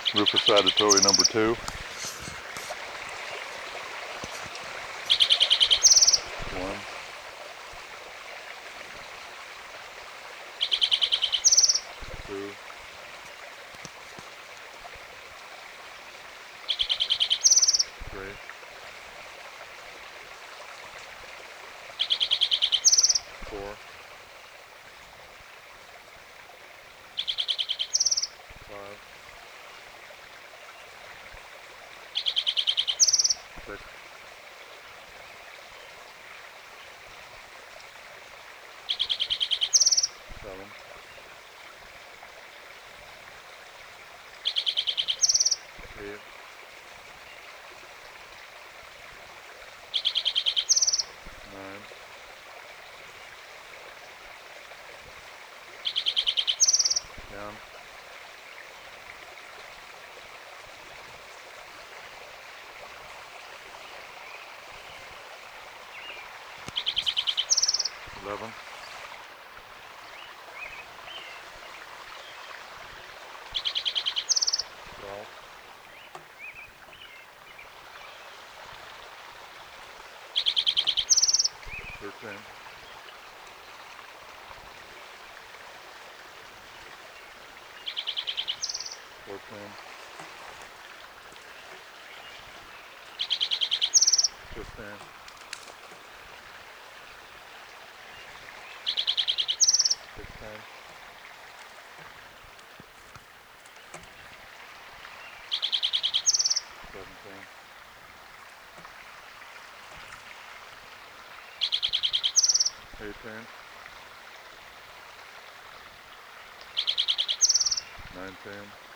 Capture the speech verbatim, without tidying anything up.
Rufus Adatory number two. One. Two. Three. Four. Five. Six. Seven. Eight. Nine. Ten. Eleven. Twelve. Thirteen. Fourteen. Fifteen. Sixteen. Seventeen. Eighteen. Nineteen.